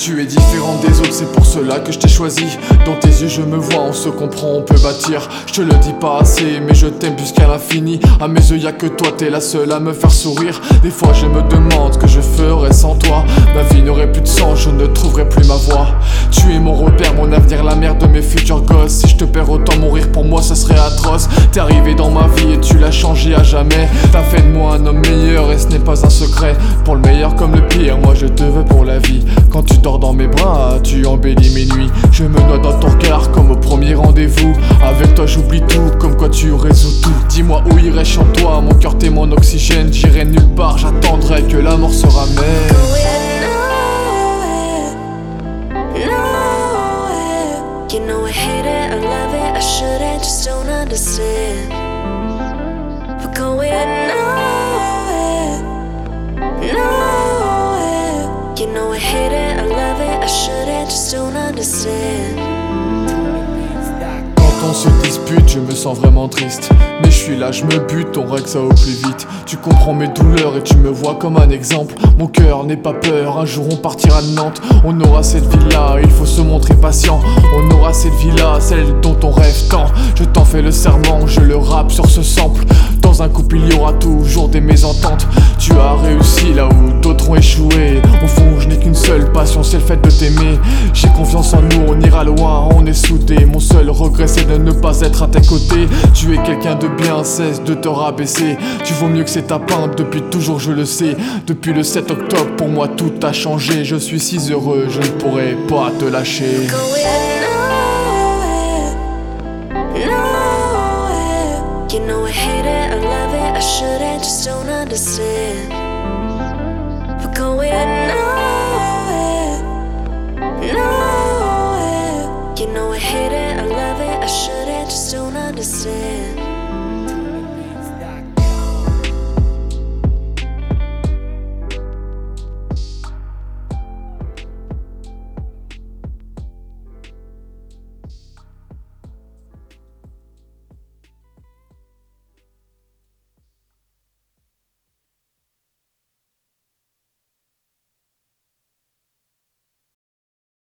Tu es différente des autres, c'est pour cela que je t'ai choisi. Dans tes yeux je me vois, on se comprend, on peut bâtir. Je te le dis pas assez, mais je t'aime jusqu'à l'infini. À mes yeux y'a que toi, t'es la seule à me faire sourire. Des fois je me demande ce que je ferais sans toi. Ma vie n'aurait plus de sens, je ne trouverais plus ma voix. Tu es mon repère, mon avenir, la mère de mes futurs gosses. Si je te perds autant, mourir pour moi ce serait atroce. T'es arrivé dans ma vie et tu l'as changé à jamais. T'as fait de moi un homme meilleur et ce n'est pas un secret. Pour le meilleur comme le pire, moi je te veux pour la vie. Quand tu dors dans mes bras, tu embellis mes nuits. Je me noie dans ton regard comme au premier rendez-vous. Avec toi j'oublie tout, comme quoi tu résous tout. Dis-moi où irais-je sans toi, mon cœur t'es mon oxygène. J'irai nulle part, j'attendrai que la mort se ramène. You know I hate it, I love it, I shouldn't, just don't understand. We're going nowhere, nowhere. You know I hate it, I love it, I shouldn't, just don't understand. Quand on se dispute, je me sens vraiment triste. Mais je suis là, je me bute, on règle ça au plus vite. Tu comprends mes douleurs et tu me vois comme un exemple. Mon cœur n'est pas peur, un jour on partira de Nantes. On aura cette vie-là, il faut se montrer patient. On aura cette vie-là, celle dont on rêve tant. Je t'en fais le serment, je le rappe sur ce sample. Dans un couple il y aura toujours des mésententes. Tu as réussi là où d'autres ont échoué. Au fond je n'ai qu'une seule passion, c'est le fait de t'aimer. J'ai confiance en nous, on ira loin, on est soudés. Mon seul regret c'est de ne pas être à tes côtés. Tu es quelqu'un de bien, cesse de te rabaisser. Tu vaux mieux que c'est ta peinte, depuis toujours je le sais. Depuis le 7 octobre pour moi tout a changé. Je suis si heureux, je ne pourrai pas te lâcher. You know I hate it, I love it, I shouldn't, just don't understand.